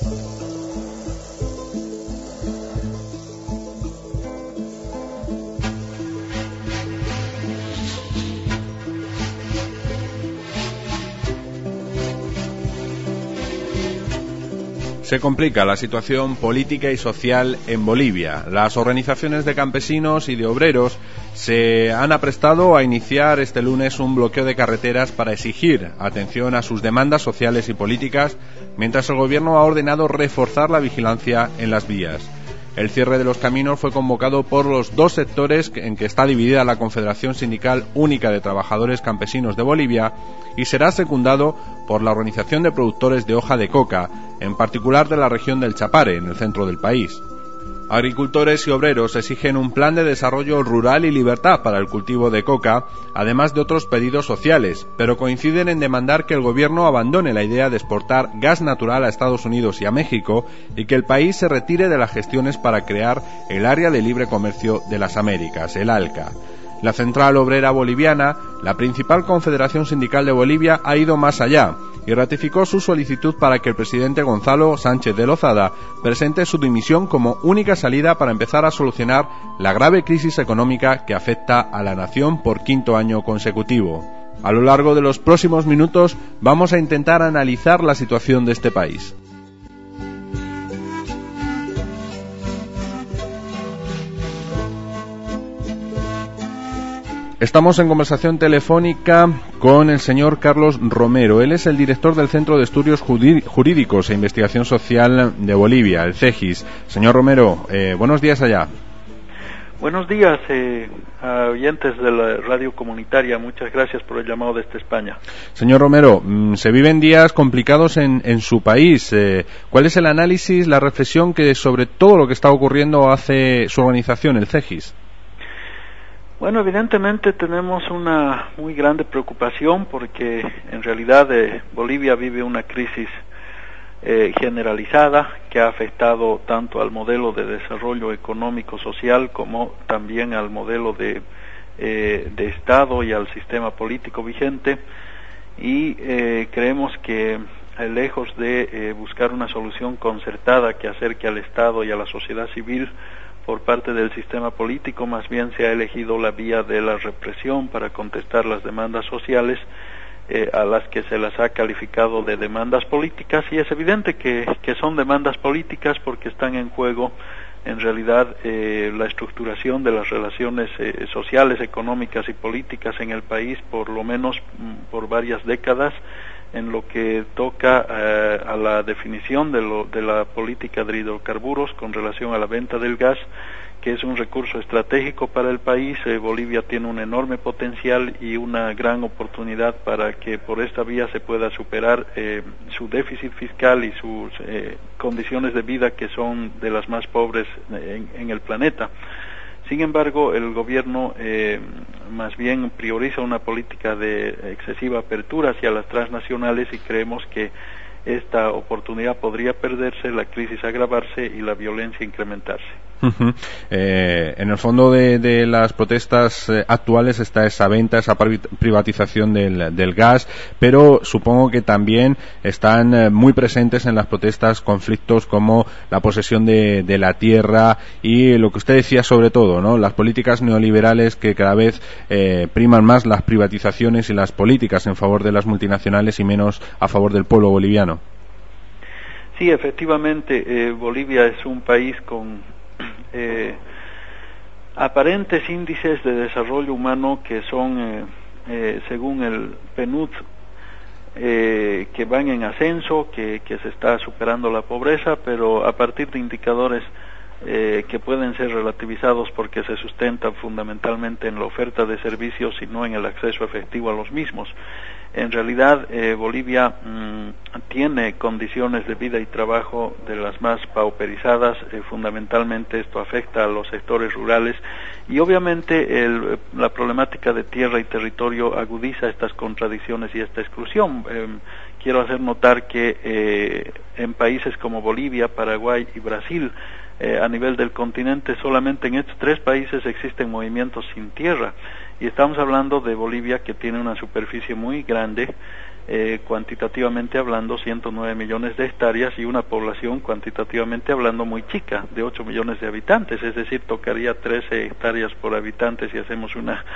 Se complica la situación política y social en Bolivia. Las organizaciones de campesinos y de obreros se han aprestado a iniciar este lunes un bloqueo de carreteras para exigir atención a sus demandas sociales y políticas, mientras el gobierno ha ordenado reforzar la vigilancia en las vías. El cierre de los caminos fue convocado por los dos sectores en que está dividida la Confederación Sindical Única de Trabajadores Campesinos de Bolivia y será secundado por la Organización de Productores de Hoja de Coca, en particular de la región del Chapare, en el centro del país. Agricultores y obreros exigen un plan de desarrollo rural y libertad para el cultivo de coca, además de otros pedidos sociales, pero coinciden en demandar que el gobierno abandone la idea de exportar gas natural a Estados Unidos y a México y que el país se retire de las gestiones para crear el Área de Libre Comercio de las Américas, el ALCA. La Central Obrera Boliviana, la principal confederación sindical de Bolivia, ha ido más allá y ratificó su solicitud para que el presidente Gonzalo Sánchez de Lozada presente su dimisión como única salida para empezar a solucionar la grave crisis económica que afecta a la nación por quinto año consecutivo. A lo largo de los próximos minutos vamos a intentar analizar la situación de este país. Estamos en conversación telefónica con el señor Carlos Romero. Él es el director del Centro de Estudios Jurídicos e Investigación Social de Bolivia, el CEGIS. Señor Romero, buenos días allá. Buenos días, a oyentes de la radio comunitaria. Muchas gracias por el llamado desde España. Señor Romero, se viven días complicados en su país. ¿Cuál es el análisis, la reflexión que sobre todo lo que está ocurriendo hace su organización, el CEGIS? Bueno, evidentemente tenemos una muy grande preocupación porque en realidad Bolivia vive una crisis generalizada que ha afectado tanto al modelo de desarrollo económico social como también al modelo de Estado y al sistema político vigente, y creemos que lejos de buscar una solución concertada que acerque al Estado y a la sociedad civil por parte del sistema político, más bien se ha elegido la vía de la represión para contestar las demandas sociales, a las que se las ha calificado de demandas políticas, y es evidente que son demandas políticas porque están en juego en realidad la estructuración de las relaciones sociales, económicas y políticas en el país, por lo menos por varias décadas, en lo que toca a la definición de la política de hidrocarburos con relación a la venta del gas, que es un recurso estratégico para el país. Bolivia tiene un enorme potencial y una gran oportunidad para que por esta vía se pueda superar su déficit fiscal y sus condiciones de vida, que son de las más pobres en el planeta. Sin embargo, el gobierno más bien prioriza una política de excesiva apertura hacia las transnacionales, y creemos que esta oportunidad podría perderse, la crisis agravarse y la violencia incrementarse. En el fondo de las protestas actuales está esa venta, esa privatización del gas, pero supongo que también están muy presentes en las protestas conflictos como la posesión de la tierra y lo que usted decía sobre todo, ¿no? Las políticas neoliberales que cada vez priman más las privatizaciones y las políticas en favor de las multinacionales y menos a favor del pueblo boliviano. Sí, efectivamente, Bolivia es un país con aparentes índices de desarrollo humano que son, según el PNUD, que van en ascenso, que se está superando la pobreza, pero a partir de indicadores que pueden ser relativizados porque se sustentan fundamentalmente en la oferta de servicios y no en el acceso efectivo a los mismos. En realidad, Bolivia tiene condiciones de vida y trabajo de las más pauperizadas. Fundamentalmente esto afecta a los sectores rurales, y obviamente la problemática de tierra y territorio agudiza estas contradicciones y esta exclusión. Quiero hacer notar que en países como Bolivia, Paraguay y Brasil, a nivel del continente, solamente en estos tres países existen movimientos sin tierra, y estamos hablando de Bolivia, que tiene una superficie muy grande, cuantitativamente hablando 109 millones de hectáreas y una población cuantitativamente hablando muy chica, de 8 millones de habitantes, es decir, tocaría 13 hectáreas por habitante si hacemos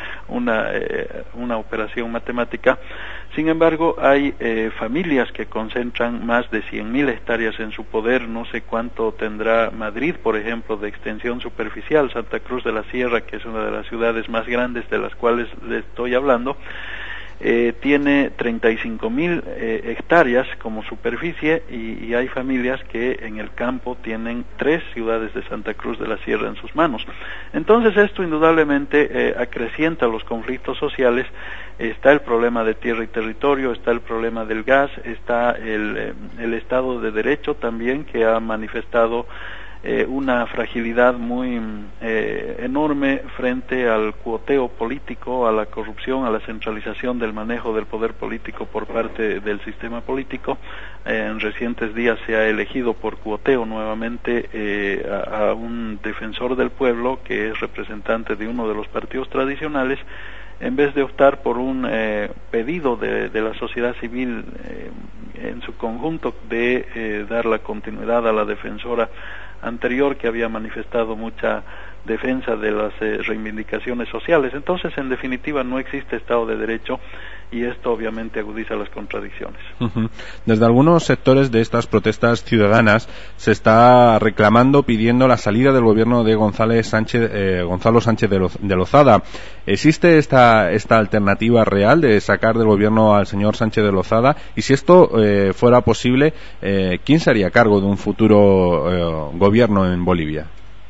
una operación matemática. Sin embargo, hay familias que concentran más de 100.000 hectáreas en su poder. No sé cuánto tendrá Madrid, por ejemplo, de extensión superficial. Santa Cruz de la Sierra, que es una de las ciudades más grandes de las cuales le estoy hablando, tiene 35.000 hectáreas como superficie y hay familias que en el campo tienen 3 ciudades de Santa Cruz de la Sierra en sus manos. Entonces esto indudablemente acrecienta los conflictos sociales. Está el problema de tierra y territorio, está el problema del gas, está el Estado de Derecho también, que ha manifestado una fragilidad muy enorme frente al cuoteo político, a la corrupción, a la centralización del manejo del poder político por parte del sistema político. En recientes días se ha elegido por cuoteo nuevamente a un defensor del pueblo que es representante de uno de los partidos tradicionales, en vez de optar por un pedido de la sociedad civil en su conjunto de dar la continuidad a la defensora anterior, que había manifestado mucha defensa de las reivindicaciones sociales. Entonces, en definitiva, no existe Estado de Derecho y esto obviamente agudiza las contradicciones. Desde algunos sectores de estas protestas ciudadanas se está reclamando, pidiendo la salida del gobierno de Gonzalo Sánchez de Lozada. ¿Existe esta alternativa real de sacar del gobierno al señor Sánchez de Lozada? Y si esto fuera posible, ¿quién se haría cargo de un futuro gobierno en Bolivia?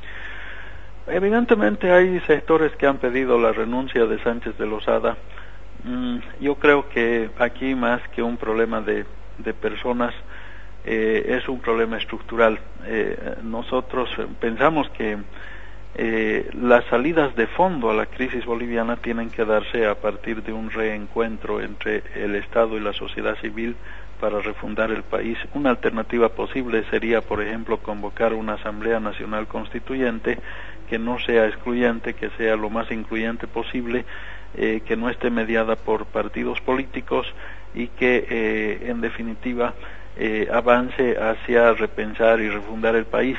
Evidentemente hay sectores que han pedido la renuncia de Sánchez de Lozada. Yo creo que aquí, más que un problema de personas, es un problema estructural. Nosotros pensamos que las salidas de fondo a la crisis boliviana tienen que darse a partir de un reencuentro entre el Estado y la sociedad civil para refundar el país. Una alternativa posible sería, por ejemplo, convocar una Asamblea Nacional Constituyente que no sea excluyente, que sea lo más incluyente posible, que no esté mediada por partidos políticos y que en definitiva avance hacia repensar y refundar el país.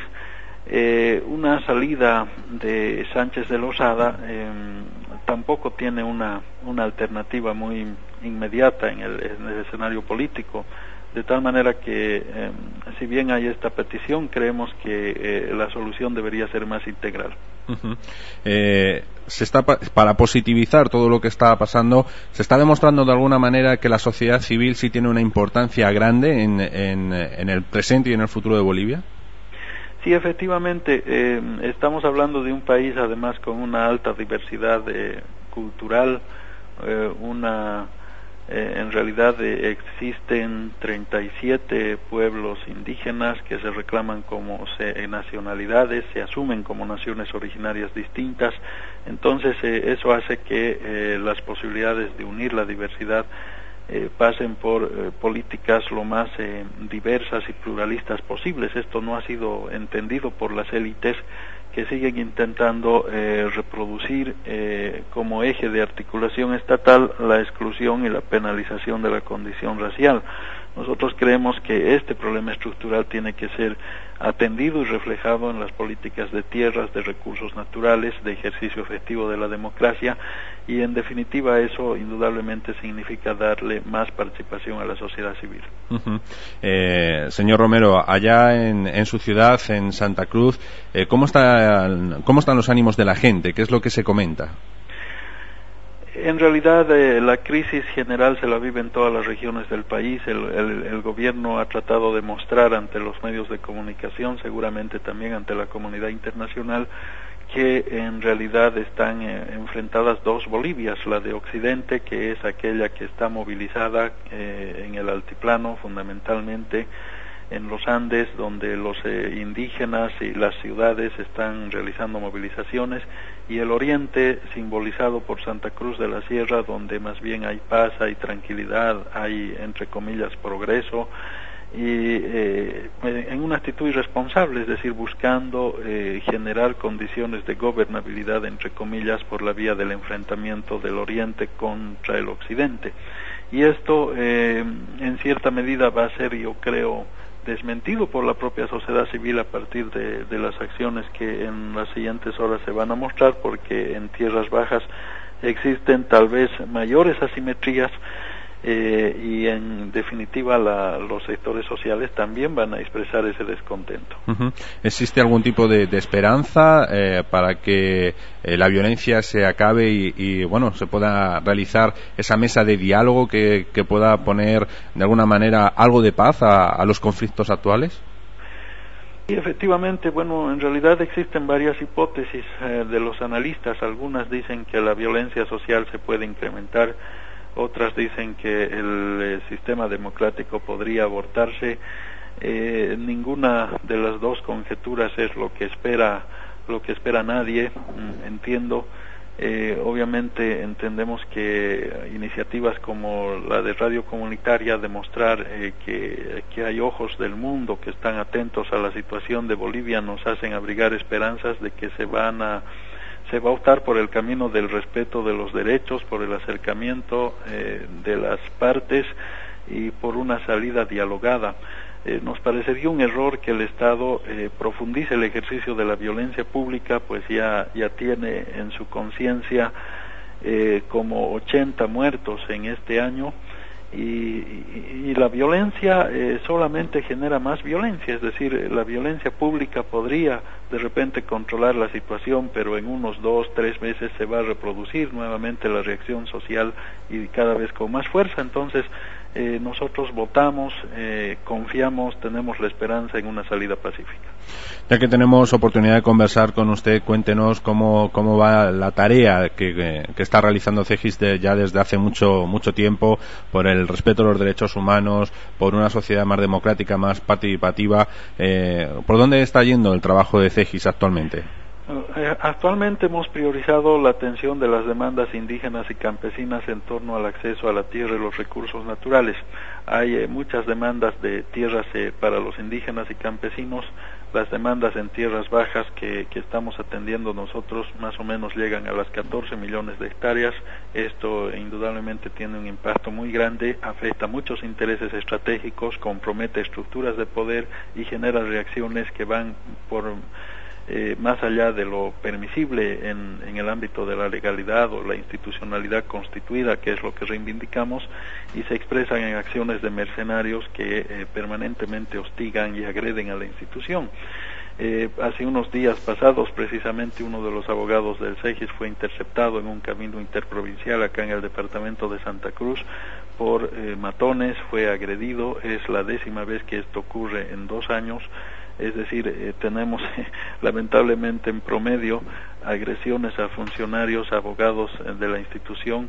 Una salida de Sánchez de Lozada tampoco tiene una alternativa muy inmediata en el escenario político, de tal manera que si bien hay esta petición, creemos que la solución debería ser más integral. Para positivizar todo lo que está pasando, se está demostrando de alguna manera que la sociedad civil sí tiene una importancia grande en el presente y en el futuro de Bolivia. Sí, efectivamente, estamos hablando de un país además con una alta diversidad cultural, en realidad existen 37 pueblos indígenas que se reclaman como nacionalidades, se asumen como naciones originarias distintas. Entonces eso hace que las posibilidades de unir la diversidad pasen por políticas lo más diversas y pluralistas posibles. Esto no ha sido entendido por las élites, que siguen intentando reproducir como eje de articulación estatal la exclusión y la penalización de la condición racial. Nosotros creemos que este problema estructural tiene que ser atendido y reflejado en las políticas de tierras, de recursos naturales, de ejercicio efectivo de la democracia, y en definitiva eso indudablemente significa darle más participación a la sociedad civil. Señor Romero, allá en su ciudad, en Santa Cruz, ¿cómo están los ánimos de la gente? ¿Qué es lo que se comenta? En realidad la crisis general se la vive en todas las regiones del país. El gobierno ha tratado de mostrar ante los medios de comunicación, seguramente también ante la comunidad internacional, que en realidad están enfrentadas dos Bolivias: la de Occidente, que es aquella que está movilizada en el altiplano, fundamentalmente en los Andes, donde los indígenas y las ciudades están realizando movilizaciones, y el oriente, simbolizado por Santa Cruz de la Sierra, donde más bien hay paz, hay tranquilidad, hay, entre comillas, progreso, y en una actitud irresponsable, es decir, buscando generar condiciones de gobernabilidad, entre comillas, por la vía del enfrentamiento del oriente contra el occidente. y esto en cierta medida va a ser, yo creo, desmentido por la propia sociedad civil a partir de las acciones que en las siguientes horas se van a mostrar, porque en tierras bajas existen tal vez mayores asimetrías y en definitiva los sectores sociales también van a expresar ese descontento. ¿Existe algún tipo de esperanza para que la violencia se acabe y bueno, se pueda realizar esa mesa de diálogo que pueda poner de alguna manera algo de paz a los conflictos actuales? Y efectivamente, bueno, en realidad existen varias hipótesis de los analistas. Algunas dicen que la violencia social se puede incrementar, otras dicen que el sistema democrático podría abortarse. Ninguna de las dos conjeturas es lo que espera nadie, entiendo. Obviamente entendemos que iniciativas como la de Radio Comunitaria, demostrar que hay ojos del mundo que están atentos a la situación de Bolivia, nos hacen abrigar esperanzas de que se va a optar por el camino del respeto de los derechos, por el acercamiento de las partes y por una salida dialogada. Nos parecería un error que el Estado profundice el ejercicio de la violencia pública, pues ya tiene en su conciencia como 80 muertos en este año, y la violencia solamente genera más violencia, es decir, la violencia pública podría de repente controlar la situación, pero en unos 2-3 meses se va a reproducir nuevamente la reacción social y cada vez con más fuerza. Entonces nosotros votamos, confiamos, tenemos la esperanza en una salida pacífica. Ya que tenemos oportunidad de conversar con usted, cuéntenos cómo va la tarea que está realizando CEGIS ya desde hace mucho tiempo por el respeto a los derechos humanos, por una sociedad más democrática, más participativa. ¿Por dónde está yendo el trabajo de CEGIS actualmente? Actualmente hemos priorizado la atención de las demandas indígenas y campesinas en torno al acceso a la tierra y los recursos naturales. Hay muchas demandas de tierras para los indígenas y campesinos. Las demandas en tierras bajas que estamos atendiendo nosotros más o menos llegan a las 14 millones de hectáreas. Esto indudablemente tiene un impacto muy grande, afecta muchos intereses estratégicos, compromete estructuras de poder y genera reacciones que van por más allá de lo permisible en el ámbito de la legalidad o la institucionalidad constituida, que es lo que reivindicamos, y se expresan en acciones de mercenarios que permanentemente hostigan y agreden a la institución. Hace unos días pasados, precisamente, uno de los abogados del CEGIS fue interceptado en un camino interprovincial acá en el departamento de Santa Cruz por matones, fue agredido. Es la 10ª vez que esto ocurre en 2 años. Es decir, tenemos lamentablemente en promedio agresiones a funcionarios, abogados de la institución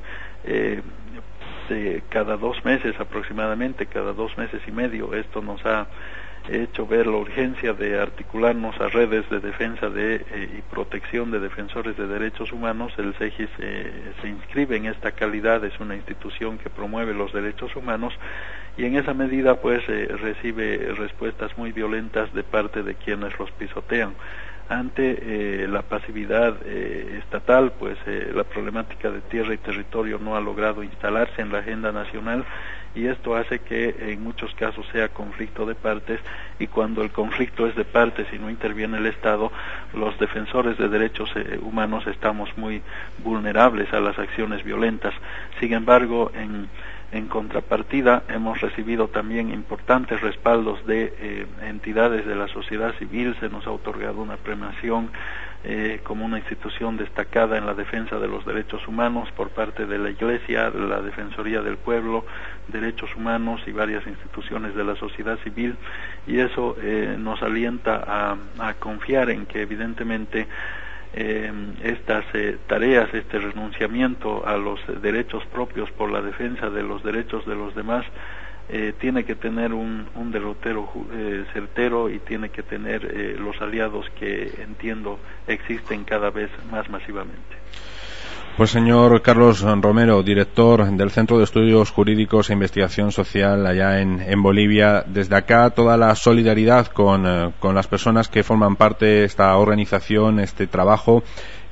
cada 2 meses aproximadamente, cada 2 meses y medio. Esto nos ha hecho ver la urgencia de articularnos a redes de defensa y protección de defensores de derechos humanos. El CEGIS se inscribe en esta calidad, es una institución que promueve los derechos humanos y en esa medida pues recibe respuestas muy violentas de parte de quienes los pisotean. Ante la pasividad estatal, pues la problemática de tierra y territorio no ha logrado instalarse en la agenda nacional, y esto hace que en muchos casos sea conflicto de partes, y cuando el conflicto es de partes y no interviene el Estado, los defensores de derechos humanos estamos muy vulnerables a las acciones violentas. Sin embargo, en contrapartida hemos recibido también importantes respaldos de entidades de la sociedad civil. Se nos ha otorgado una premiación como una institución destacada en la defensa de los derechos humanos por parte de la Iglesia, la Defensoría del Pueblo, Derechos Humanos y varias instituciones de la sociedad civil, y eso nos alienta a confiar en que evidentemente estas tareas, este renunciamiento a los derechos propios por la defensa de los derechos de los demás tiene que tener un derrotero certero, y tiene que tener los aliados que entiendo existen cada vez más masivamente. Pues señor Carlos Romero, director del Centro de Estudios Jurídicos e Investigación Social allá en Bolivia, desde acá toda la solidaridad con las personas que forman parte de esta organización, este trabajo,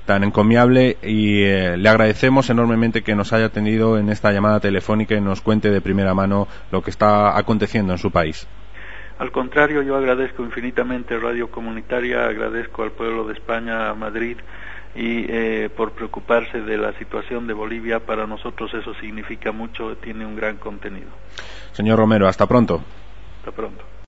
tan encomiable y le agradecemos enormemente que nos haya atendido en esta llamada telefónica y nos cuente de primera mano lo que está aconteciendo en su país. Al contrario, yo agradezco infinitamente Radio Comunitaria, agradezco al pueblo de España, a Madrid, y por preocuparse de la situación de Bolivia. Para nosotros eso significa mucho, tiene un gran contenido. Señor Romero, hasta pronto. Hasta pronto.